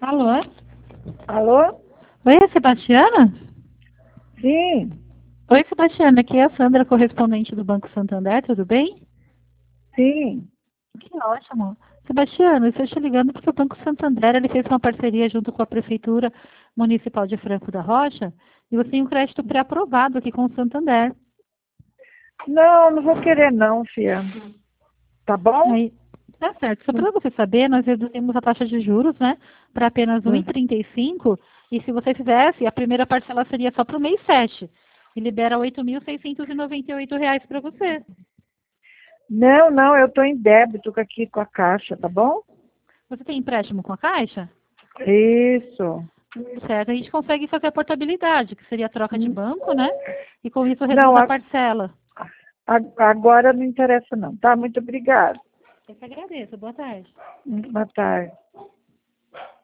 Alô? Alô? Oi, é Sebastiana? Sim, Oi, Sebastiana, aqui é a Sandra, correspondente do Banco Santander, tudo bem? sim. Que ótimo. Sebastiana, eu estou te ligando porque o Banco Santander ele fez uma parceria junto com a Prefeitura Municipal de Franco da Rocha e você tem um crédito pré-aprovado aqui com o Santander. Não, não vou querer não, filha. Tá bom? Aí, tá certo. Só para você saber, nós reduzimos a taxa de juros, né, para apenas Hum. 1,35 e se você fizesse, a primeira parcela seria só para o mês 7 e libera R$ 8.698 para você. Não, não, eu tô em débito aqui com a Caixa, tá bom? Você tem empréstimo com a Caixa? Isso. Certo, a gente consegue fazer a portabilidade, que seria a troca de Hum. banco, né? E com isso reduz Não, a parcela. agora não interessa não, tá? Muito obrigada. Eu que agradeço. Boa tarde. Boa tarde.